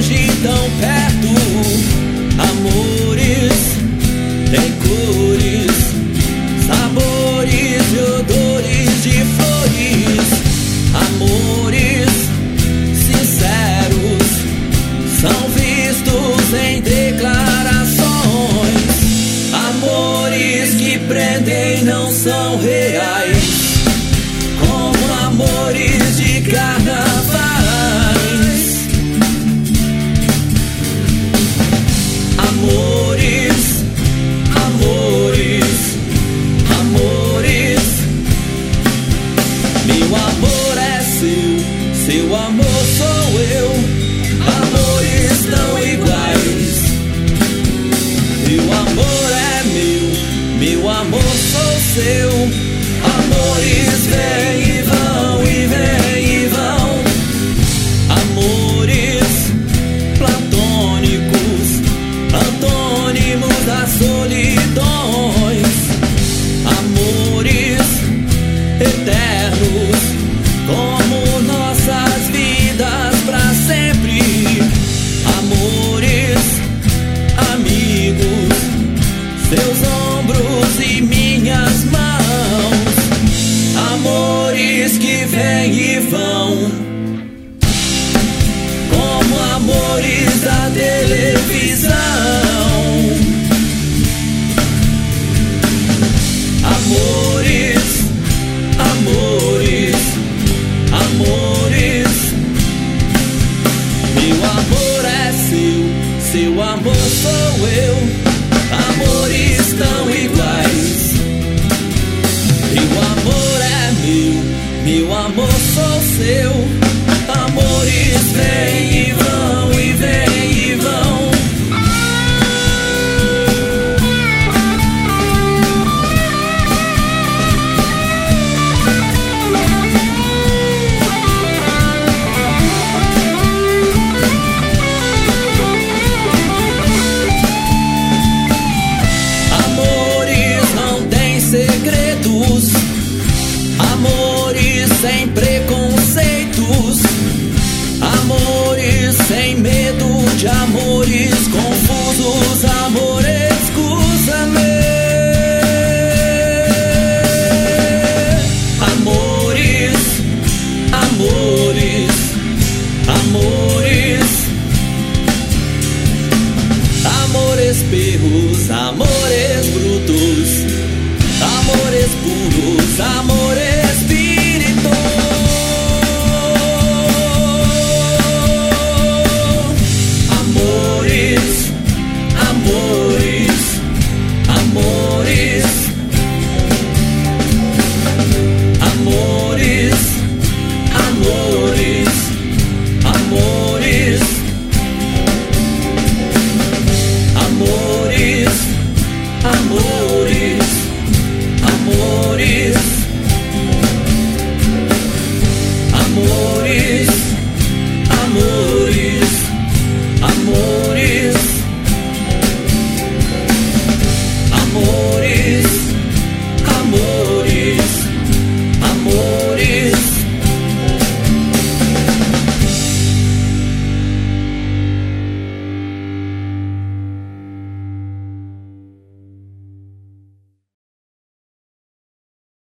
longe, tão perto. Amores tem cores, sabores e odores de flores. Amores sinceros são vistos em declarações. Amores que prendem não são reais, como amores de carnavais. Amores, amores, amores. Meu amor é seu amor sou eu. Amores tão iguais. Meu amor é meu amor sou seu. Amores vêm e vão, e vêm e vão. Amores platônicos, antônimos das solidões. Amores eternos, como nossas vidas pra sempre. Amores, amigos, seus ombros e minhas mãos. Amores que vêm e vão, como amores da televisão. Amores, amores, amores. Meu amor é seu amor sou eu. Amores tão iguais. Meu amor é meu amor sou seu. Amores vêm e vão, e vêm e vão. Amores não têm segredos, amores sem preconceitos, amores sem medo de amores